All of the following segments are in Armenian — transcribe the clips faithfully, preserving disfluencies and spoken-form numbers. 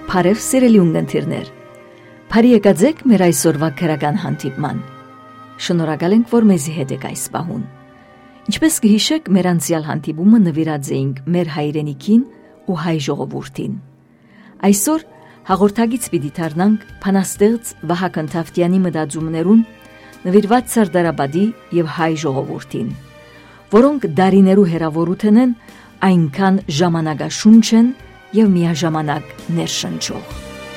Փարև սիրելի ունգընտիրներ, բարի եկածեք մեր այսօրվա քրական հանդիպման։ Շնորհակալ ենք, որ մեզի հետ եք այս պահուն։ Ինչպես կհիշեք, մեր անցյալ հանդիպումը նվիրած էինք մեր հայրենիքին ու հայ ժողովուրդին։ Այսօր հաղորդագից պիտի դառնանք փանաստեղծ Վահագն Թավթյանի մտածումներուն նվիրված Սարդարաբադի եւ հայ ժողովուրդին, որոնք դարիներու հերավորություն են, այնքան ժամանակաշունչ են եւ միաժամանակ ներշնչող։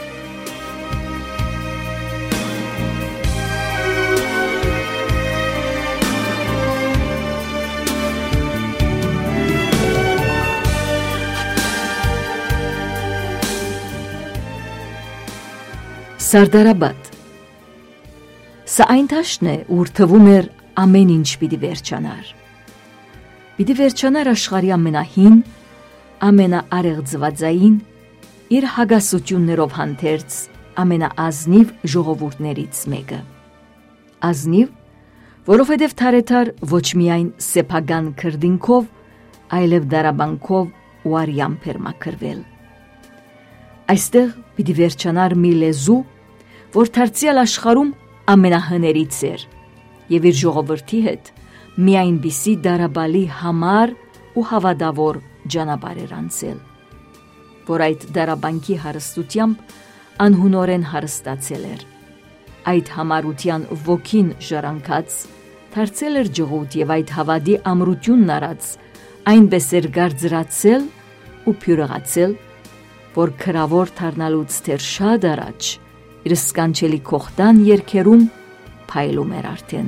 Սարդարաբադ։ Սա այն տաշն է, ուր թվում էր ամեն ինչ պիտի վերջանար։ Պիտի վերջանար աշխարհի ամենահին, ամենաարեղծվածային, իր հագասություններով հանդերձ ամենաազնիվ ժողովուրդներից մեկը։ Ազնիվ, որովհետև թարեթար ոչ միայն սեփական քրդինքով, այլև դարաբանքով ու արյամբ էր մաքրվել։ Այստեղ պիտի վերջանար մի լեզու, որ դարձյալ աշխարհում ամենահներից էր, եւ իր ժողովրդի հետ մի այնպիսի դարաբալի համար ու հավատավոր ճանապարհ էր անցել, որ այդ դարաբանքի հարստությամբ անհունորեն հարստացել էր։ Այդ համարության ոգին ժառանգած դարձել էր ջղուտ եւ այդ հավատի ամրությունն արած այնպես էր գարձրացել ու փյուրեղացել, որ քրավոր դառնալուց դեռ շատ առաջ իր սկանչելի կողտան երգերում փայլում էր արդեն։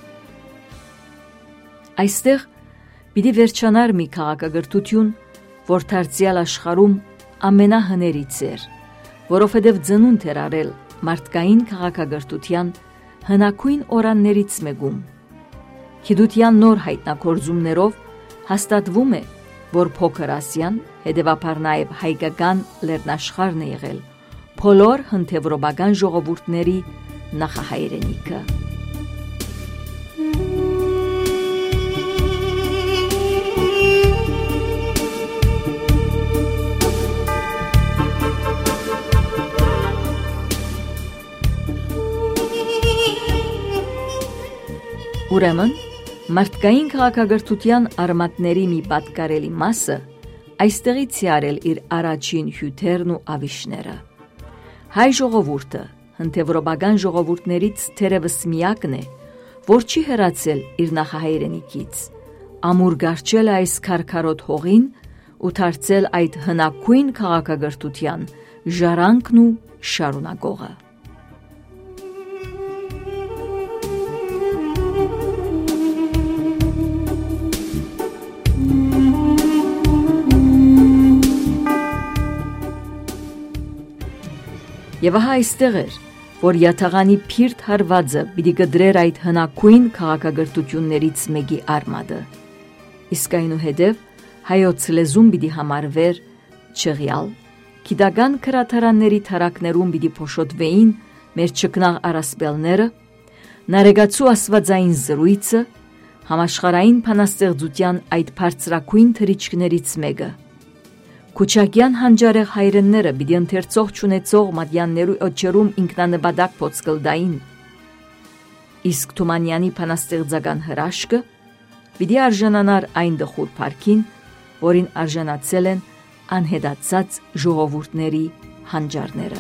Այստեղ պիտի վերջանար մի քաղաքագրթություն, որ դարձյալ աշխարհում ամենահներից էր, որովհետև ծնունդ էր արել մարդկային քաղաքագրթության հնագույն օրաններից մեկում։ Գիտության նոր հայտնագործումներով հաստատվում է, որ Փոքր Ասիան, հետևաբար նաև հայկական լեռնաշխարհն է եղել բոլոր հնդեվրոպական ժողովուրդների նախահայրենիքը։ Ուրեմն, մարդկային քաղաքագրթության արմատների մի պատկարելի մասը այստեղից է արել իր առաջին հյութերն ու ավիշները։ Հայ ժողովուրդը հնդեվրոպական ժողովուրդներից թերևս միակն է, որ չի հեռացել իր նախահայրենիքից, ամուր գարչել է այս քարքարոտ հողին ու դարձել այդ հնագույն քաղաքագրթության ժառանգն ու շարունակողը։ Եվ ահա այստեղ էր, որ յաթաղանի փիրտ հարվածը պիտի գդրեր այդ հնագույն քաղաքագրթություններից մեկի արմատը, իսկ այնուհետև հայոց լեզուն պիտի համարվեր չեղյալ, գիտական քրաթարանների թարակներում պիտի փոշոտվեին մեր ճկնաղ առասպելները, նարեգացու աստվածային զրույցը, համաշխարհային փանաստեղծության այդ բարձրագույն թռիչքներից մեկը։ Քուչակյան հանջարեղ հայրենները պիտի ընթերցող չունեցող մատյաններու օջերում ինքնանպատակ փոցկլդային, իսկ Թումանյանի փանաստեղծական հրաշքը պիտի արժանանար այն դխուր փառքին, որին արժանացել են անհետացած ժողովուրդների հանջարները։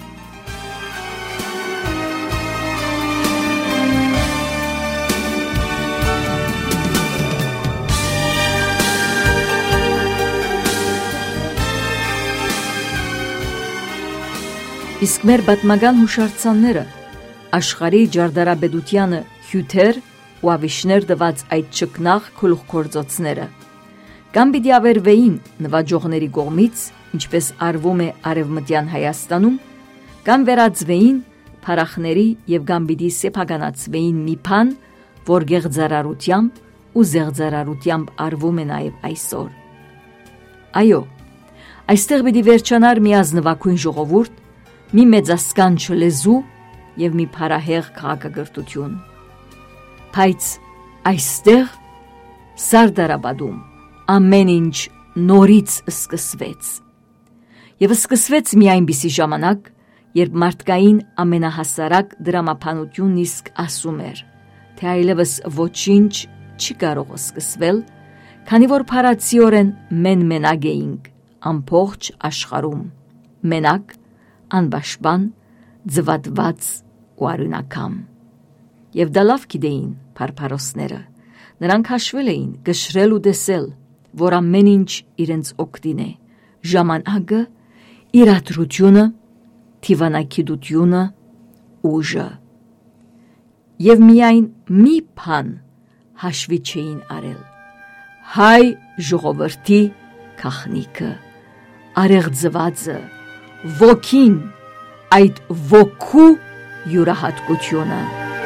Իսկ մեր պատմական հուշարձանները աշխարհի ջարդարաբեդությանը հյութեր ու ավիշներ տված այդ ճկնաղ գլուխգործոցները կամ պիտի ավերվեին նվաճողների կողմից, ինչպես արվում է Արևմտյան Հայաստանում, կամ վերածվեին փարախների եւ կամ պիտի սեփականացվեին մի բան, որ գեղձարարությամբ ու զեղձարարությամբ արվում է նաեւ այսօր։ Այո, այստեղ պիտի վերջանար մի ազնվագույն ժողովուրդ, մի մեծասկանչ լեզու եւ մի փարահեղ քաղաքագրթություն։ Բայց այստեղ Սարդարաբադում ամեն ինչ նորից սկսվեց։ Եվ սկսվեց մի այնպիսի ժամանակ, երբ մարդկային ամենահասարակ դրամապանությունն իսկ ասում էր, թե այլևս ոչինչ չի կարող սկսվել, քանի որ փարացիորեն մեն-մենակ էինք ամբողջ աշխարհում, մենակ, անպաշտպան, ձվատված ու արյունակամ։ Եվ դա լավ գիտեին փարփարոսները, նրանք հաշվել էին գշրել ու տեսել, որ ամեն ինչ իրենց օգտին է, ժամանակը, իրադրությունը, թիվանակիտությունը, ուժը։ Եվ միայն մի բան հաշվի չէին արել, հայ ժողովրդի քաղաքնիկը, արեղծվածը, ոգին, այդ ոգու յուրահատկությունը։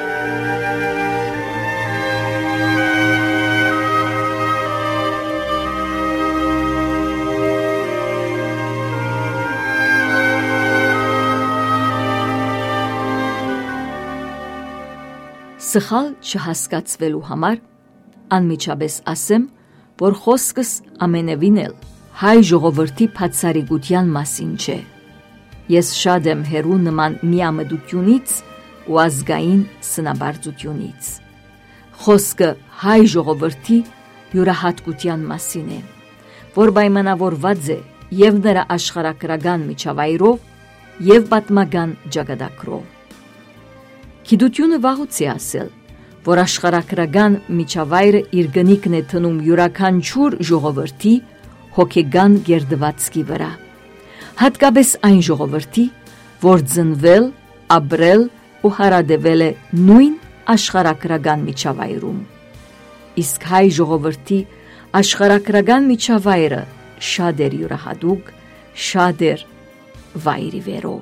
Սխալ չհասկացվելու համար անմիջապես ասեմ, որ խոսքս ամենևին էլ հայ ժողովրդի բացառիկության մասին չէ։ Ես շատ եմ հեռու նման միամտությունից ու ազգային սնաբարձությունից։ Խոսքը հայ ժողովրդի յուրահատկության մասին է, որ պայմանավորված է և նրա աշխարհագրական միջավայրով և պատմական ճակատագրով։ Գիտությունը վաղուց է ասել, որ աշխարհագրական միջավայրը իր գնիկն է տնում յուրաքանչյուր ժողովրդի հոգեգան գերդվածքի վրա, հատկապես այն ժողովրդի, որ ծնվել, ապրել ու հարադեվել է նույն աշխարհագրական միջավայրում։ Իսկ հայ ժողովրդի աշխարհագրական միջավայրը շատ էր յուրահատուկ, շատ էր վայրի վերով,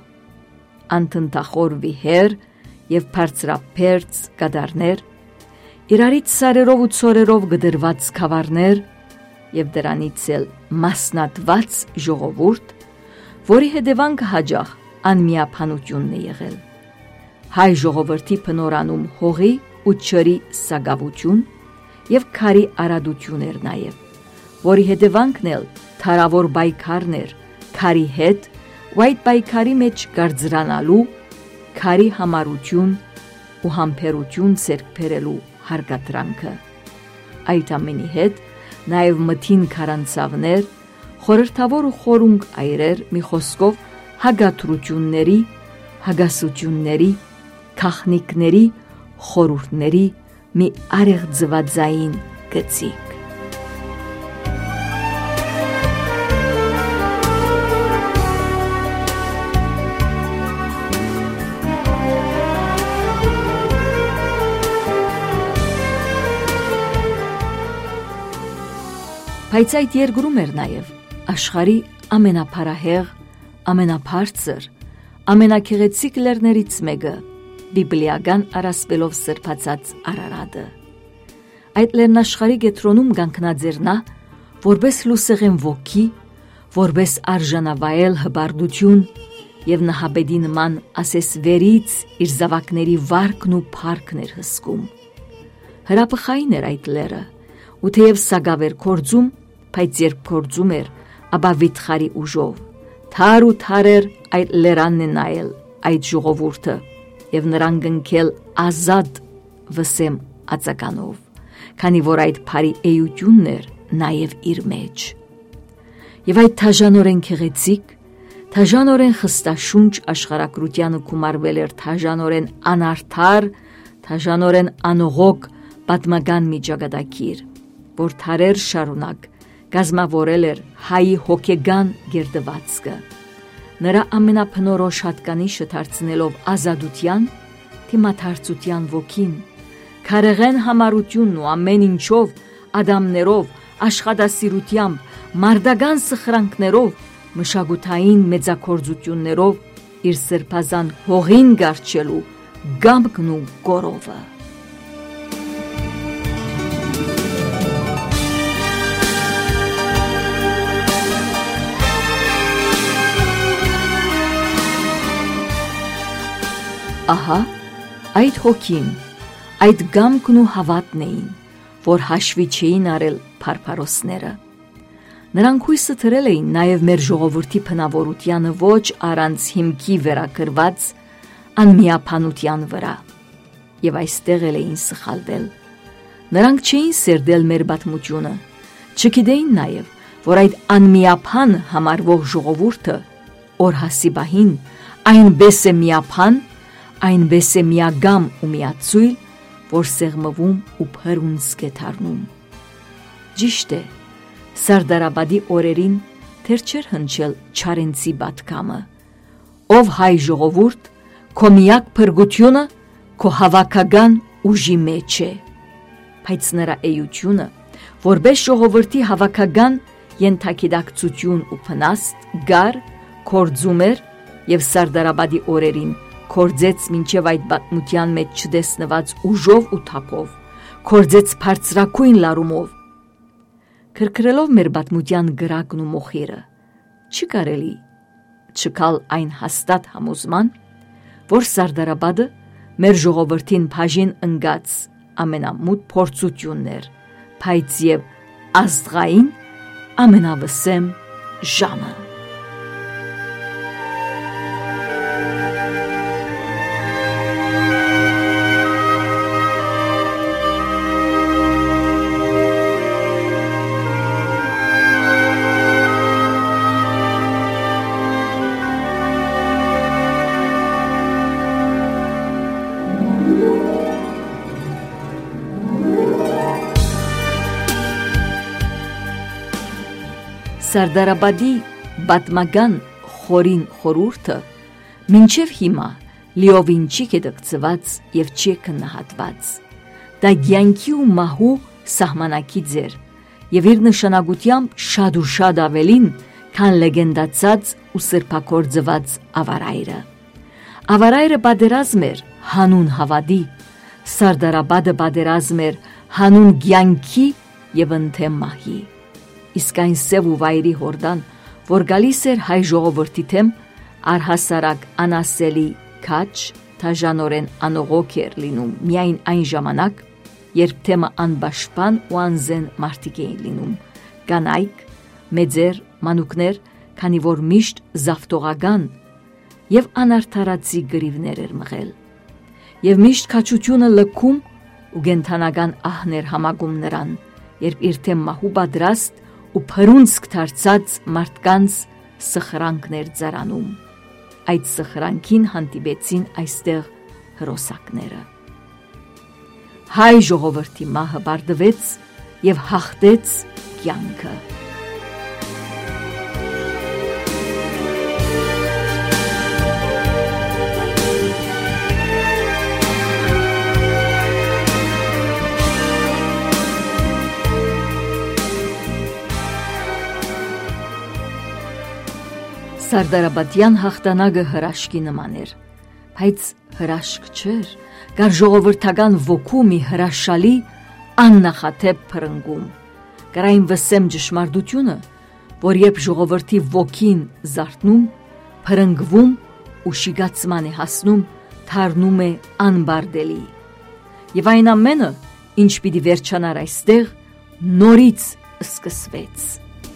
անթնդախոր վիհեր և բարձրափերձ գադարներ, իրարից սարերով ու ցորերով գդրված քավառներ և դրանից էլ մասնատված ժողովուրդ, որի հետևանքը հաճախ անմիապանությունն է եղել։ Հայ ժողովրդի բնորանում հողի ու ջրի սակավություն և քարի արադություն էր նաև, որի հետևանքն էլ թարավոր պայքարներ քարի հետ ու այդ պայքարի մեջ կարծրանալու, քարի համարություն ու համբերություն ձեռք բերելու հարգադրանքը։ Այդ ամենի հետ նաև մթին քարանձավներ, խորհրդավոր ու խորունկ այրեր, մի խոսքով հագաթրությունների, հագասությունների, քաղաքնիկների, խորհուրդների մի արեղծվածային գծիկ։ Բայց այդ երկրում էր նաև աշխարհի ամենափարահեղ, ամենաբարձր, ամենագեղեցիկ լեռներից մեկը, բիբլիական առասպելով սրբացած Արարատը։ Այդ լեռնաշխարհի կենտրոնում կանգնած էր նա, որպես լուսեղեն ոգի, որպես արժանավայել հպարտություն և նահապետի նման ասես վերից իր զավակների վարքն ու փառքն էր հսկում։ Հրապխային էր այդ լեռը, ու թեև սակավ էր գործում, բայց երբ գործում էր, ապա վիթխարի ուժով, թար ու թար էր այդ լերանն է նայել այդ ժողովուրդը և նրան կնքել ազատ վսեմ ածականով, քանի որ այդ փարի էությունն էր նաև իր մեջ։ Եվ այդ թաժանորեն գեղեցիկ, թաժանորեն խստաշունչ աշխարհագրությանը գումարվել էր թաժանորեն անարդար, թաժանորեն անողոք պատմական մի ճակատագիր, որ թարեր շարունակ կազմավորել էր հայի հոգեգան գերդվածքը, նրա ամենաբնորոշ հատկանիշը դարձնելով ազատության, թիմադարձության ոգին, քարեղեն համառությունն ու ամեն ինչով, ադամներով, աշխատասիրությամբ, մարդական սխրանքներով, մշակութային մեծագործություններով իր սրբազան հողին գարչելու գամքն ու գորովը։ Ահա, այդ հոգին, այդ գամքն ու հավատն էին, որ հաշվի չէին արել փարփարոսները։ Նրանք հույսը թրել էին նաև մեր ժողովրդի փնավորությանը ոչ առանց հիմքի վերակրված անմիապանության վրա, եւ այստեղ էլ էին սխալվել։ Նրանք չէին սերդել մեր պատմությունը, չգիտեին նաև, որ այդ անմիապան համարվող ժողովուրդը օրհասիբահին այնպես է միապան, այնպես է միագամ ու միացույլ, որ սեղմվում ու փրունցք է դառնում։ Ճիշտ է, Սարդարաբադի օրերին թեր չէր հնչել Չարենցի պատգամը, ով հայ ժողովուրդ, քո միակ փրկությունը քո հավաքական ուժի մեջ է, բայց նրա էությունը, որպես ժողովրդի հավաքական ենթագիտակցություն ու փնաստ գար կործում էր եւ Սարդարաբադի օրերին կործեց մինչև այդ պատմության մեջ չտեսնված ուժով ու թափով, կործեց բարձրակույն լարումով։ Քրքրելով մեր պատմության գրակն ու մոխիրը, չի կարելի չկալ այն հաստատ համոզման, որ Սարդարաբադը մեր ժողովրդին բաժին ընկած ամենամութ փորձությունն էր, բայց եւ աստղային ամենավսեմ ժամը։ Սարդարաբադի պատմական խորին խորհուրդը մինչև հիմա լիովին չի կդկծված եւ չի քննահատված։ Դա կյանքի ու մահու սահմանակից էր եւ իր նշանակությամբ շատ ու շատ ավելին, քան լեգենդացած ու սրբակորձված ավարայրը։ Ավարայրը պատերազմ էր հանուն հավատի, Սարդարաբադը պատերազմ էր հանուն կյանքի եւ ընդեմ մահի։ Իսկ այն սև ու վայրի հորդան, որ գալիս էր հայ ժողովրդի թեմ, առհասարակ անասելի քաչ, թաժանորեն անողոք էր լինում միայն այն ժամանակ, երբ թեմը անպաշտպան ու անզեն մարդիկ էին լինում, կանայք, մեծեր, մանուկներ, քանի որ միշտ զավթողական եւ անարդարացի գրիվներ էր մղել։ Եվ միշտ քաչությունը լքում ու գենթանական ահներ համագում նրան, երբ իր թեմ մահու պատրաստ ու փրունցք դարձած մարդկանց սխրանքներ ծարանում։ Այդ սխրանքին հանդիպեցին այստեղ հրոսակները։ Հայ ժողովրդի մահը բարձվեց եւ հաղթեց կյանքը։ Սարդարաբադյան հաղթանակը հրաշքի նման էր, բայց հրաշք չէր, կար ժողովրդական ոգու մի հրաշալի աննախադեպ փրկում։ Կար այն վսեմ ճշմարտությունը, որ երբ ժողովրդի ոգին զարթնում, փրկվում ու շիգացման է հասնում, դառնում է անբարդելի։ Եվ այն ամենը, ինչ պիտի վերջանար այստեղ, նորից սկսվեց։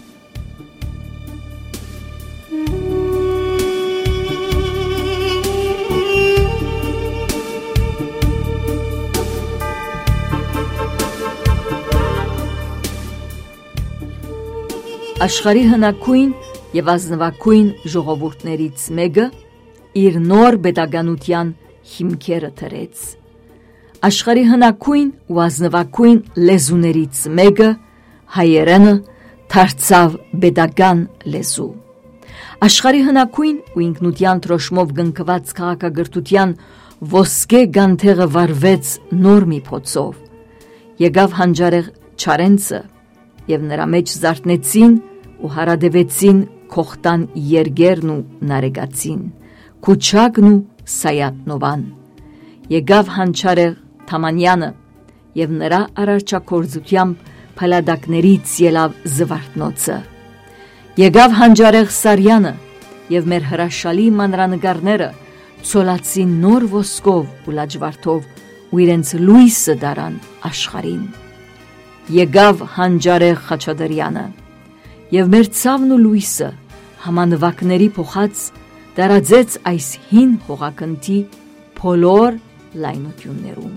Աշխարհի հնագույն եւ ազնվակույն ժողովուրդներից մեկը իր նոր պետականության հիմքերը դրեց։ Աշխարհի հնագույն ու ազնվակույն լեզուներից մեկը հայերենը դարձավ պետական լեզու։ Աշխարհի հնագույն ու ինքնության դրոշմով գնկված քաղաքագրթության ոսկե գանթեղը վառվեց նոր մի փոցով։ Եկավ հանճարեղ Չարենցը եւ նրա մեջ զարթնեցին ու հարադևեցին քոխտան երգերն ու նարեգացին, Քուչակն ու Սայատնովան։ Եկավ հանճարեղ Թամանյանը եւ նրա արարչակորձությամբ փլադակներից ելավ Զվարթնոցը։ Եկավ հանճարեղ Սարյանը եւ մեր հրաշալի մանրանկարները ցոլացին նոր ոսկով ու լաջվարդով ու իրենց լույսը դարան աշխարհին։ Եկավ հանճարեղ Խաչատրյանը եւ մեր ցավն ու լույսը համանվակների փոխած դարաձեց այս հին հողակնթի բոլոր լայնություններում։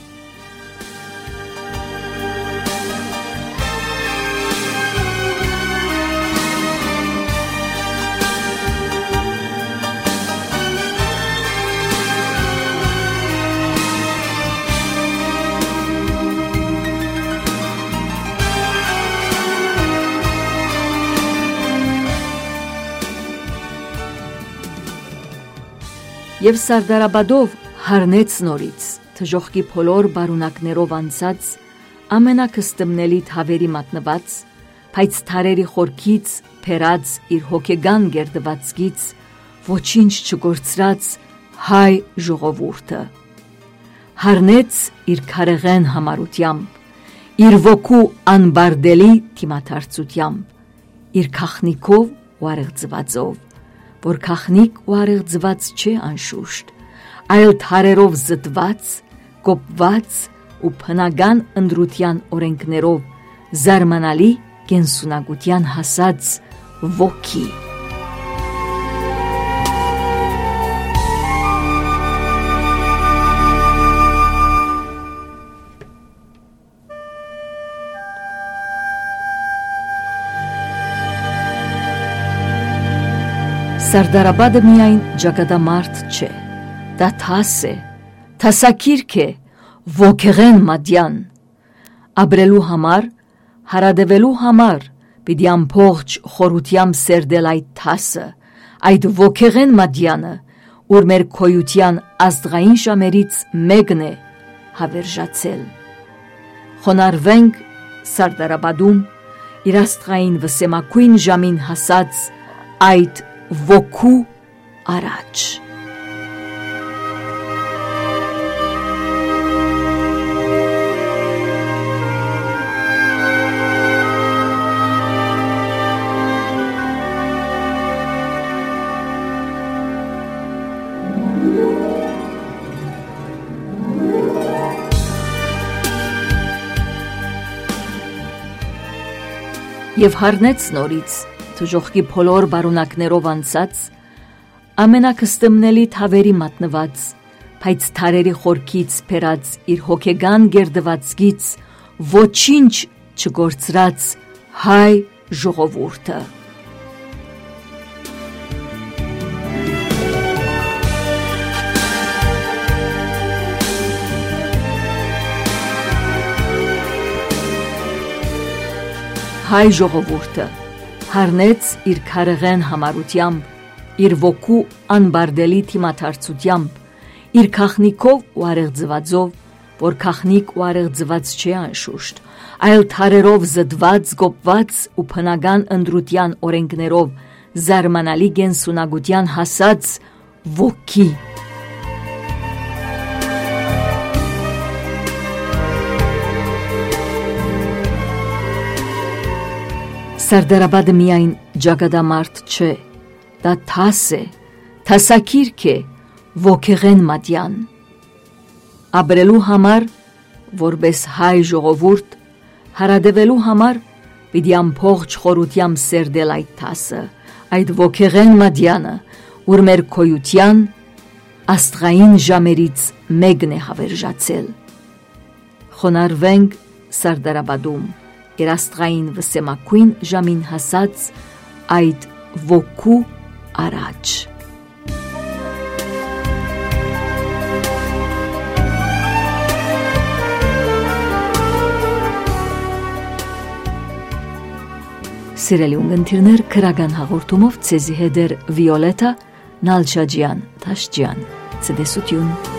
Եվ Սարդարաբադով հարնեց նորից թժողքի բոլոր բարունակներով անցած ամենակստմնելի թավերի մատնված, բայց թարերի խորքից փերած իր հոգեգան գերդվածքից ոչինչ չգործրած հայ ժողովուրդը հարնեց իր քարեղեն համարությամբ, իր ոգու անբարդելի թիմաթարցությամբ, իր քախնիկով ու արեղծվածով, որ քախնիկ ու արեղծված չէ անշուշտ, այլ թարերով զտված, կոպված ու փնագան ընդրության օրենքներով զարմանալի կենսունակության հասած ոգի։ Սարդարաբադը միայն ճակատամարտ չէ, դա թաս է, թասակիրք է, ոգեղեն մադյան, ապրելու համար, հարադևելու համար, պիտի ամբողջ խորությամբ սերդել այդ թասը, այդ ոգեղեն մադյանը, ուր մեր քոյության աստղային ժամերից մեկն է հավերժացել։ Խոնարհվենք Սարդարաբադում իր աստղային վսեմակույն ժամին հասած այդ ոգու առաջ։ Եվ հարնեց նորից թժողքի բոլոր բարունակներով անցած, ամենակստմնելի թավերի մատնված, բայց թարերի խորքից փերած իր հոգեգան գերդվածքից ոչինչ չգործրած հայ ժողովուրդը։ Հայ ժողովուրդը հարնեց իր քարեղեն համարությամբ, իր ոգու անբարդելի թիմաթարցությամբ, իր քախնիկով ու արեղծվածով, որ քախնիկ ու արեղծված չէ անշուշտ, այլ թարերով զտված, գոպված ու փնագան ընդրության օրենքներով զարմանալի գենսունակության հասած ոգի։ Սարդարաբադը միայն ճակատամարտ չէ, դա թաս է, թասակիրք է, ոգեղեն մատյան։ Ապրելու համար, որպես հայ ժողովուրդ, հարադևելու համար, պիտի ամբողջ խորությամբ սերդել այդ թասը, այդ ոգեղեն մատյանը, ուր մեր քոյության աստղային ժամերից մեկն է հավերժացել։ Խոնարհվենք Սարդարաբադում իր աստղային վսեմակույն ժամին հասած այդ ոգու առաջ։ Սիրելի ունգընտիրներ, քրական հաղորդումով ցեզի հետ էր Վիոլետա Նալչաջյան Թաշջյան։ Ցտեսություն։